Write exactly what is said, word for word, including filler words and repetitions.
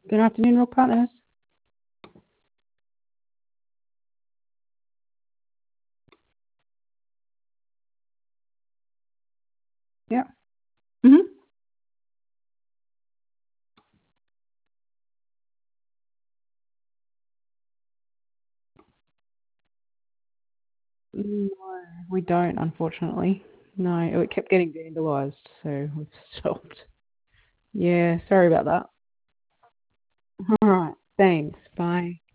Good afternoon, Rock Partners. Yeah. Mm-hmm. No, we don't, unfortunately. No, it kept getting vandalised, so we've stopped. Yeah, sorry about that. All right, thanks. Bye.